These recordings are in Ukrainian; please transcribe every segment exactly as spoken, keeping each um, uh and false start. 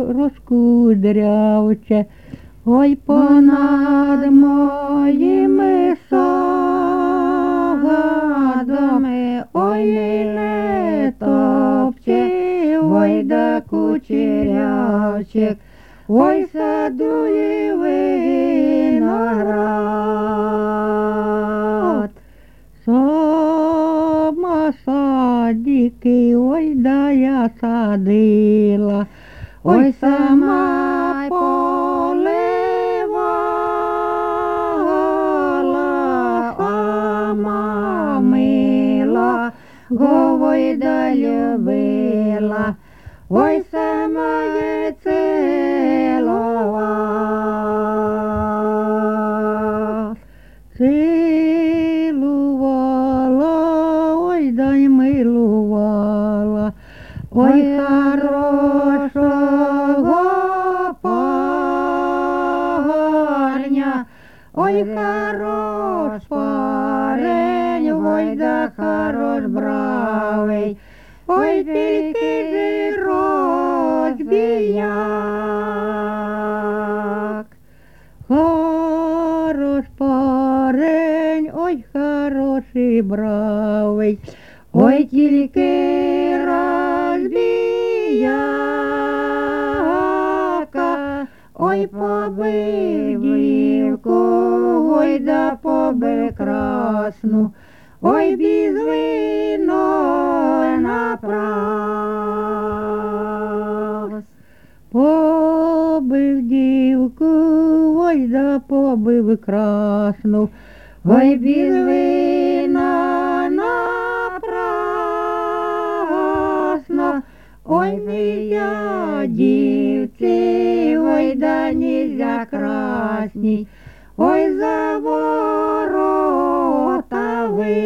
розкудрявче, ой понад моїми садами, ой не топче, ой да кучерявчик, ой садує виноград. Сама садики, ой да я садила, ой сама поливала, сама мила, ой да любила, ой сама я цілувала. Цілувала, ой да й милувала, ой хорошого парня, ой хорош парень, ой да хорош бравий, ой тільки ж розбіяк. Хорош парень, ой хороший бравий, ой тільки розбіяка, ой побив дівку, ой да побив красну, ой без вино напрас. Побив дівку, ой да побив красну, ой без вина напрасно, ой нельзя дівці, ой да нельзя красній, ой за ворота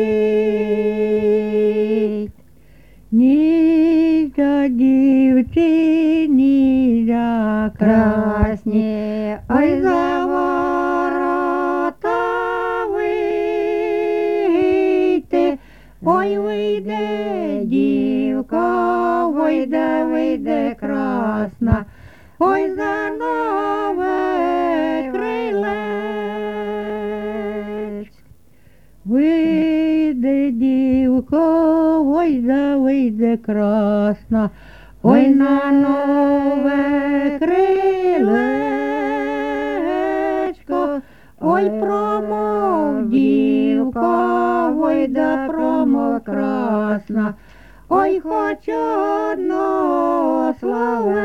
вийдь. Нельзя дівці, нельзя красній, ой за ворота вийти, ой вийде дівка, ой да вийде красна, ой за нове крилець. Вийде дівка, ой да вийде красна, ой на нове крилечко, ой промов дівка, ой да промов красна, ой хоч одно славе.